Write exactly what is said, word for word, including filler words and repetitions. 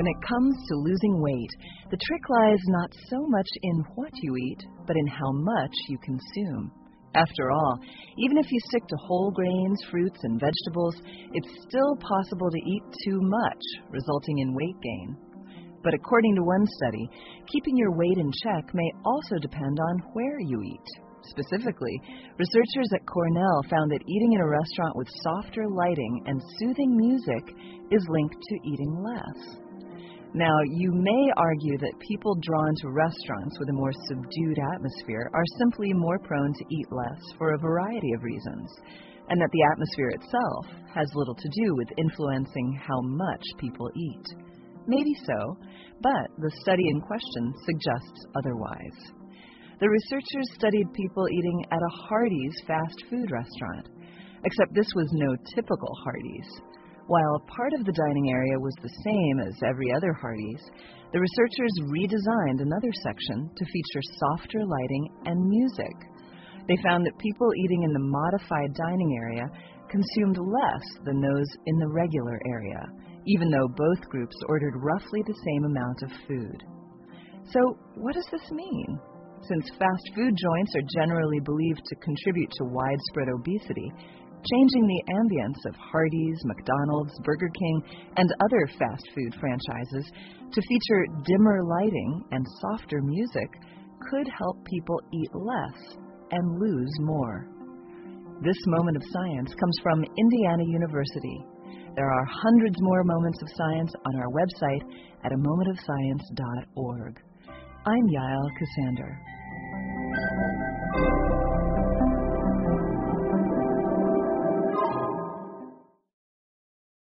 When it comes to losing weight, the trick lies not so much in what you eat, but in how much you consume. After all, even if you stick to whole grains, fruits, and vegetables, it's still possible to eat too much, resulting in weight gain. But according to one study, keeping your weight in check may also depend on where you eat. Specifically, researchers at Cornell found that eating in a restaurant with softer lighting and soothing music is linked to eating less. Now, you may argue that people drawn to restaurants with a more subdued atmosphere are simply more prone to eat less for a variety of reasons, and that the atmosphere itself has little to do with influencing how much people eat. Maybe so, but the study in question suggests otherwise. The researchers studied people eating at a Hardee's fast food restaurant, except this was no typical Hardee's. While part of the dining area was the same as every other Hardee's, the researchers redesigned another section to feature softer lighting and music. They found that people eating in the modified dining area consumed less than those in the regular area, even though both groups ordered roughly the same amount of food. So, what does this mean? Since fast food joints are generally believed to contribute to widespread obesity, changing the ambience of Hardee's, McDonald's, Burger King, and other fast food franchises to feature dimmer lighting and softer music could help people eat less and lose more. This moment of science comes from Indiana University. There are hundreds more moments of science on our website at a moment of science dot org. I'm Yael Ksander.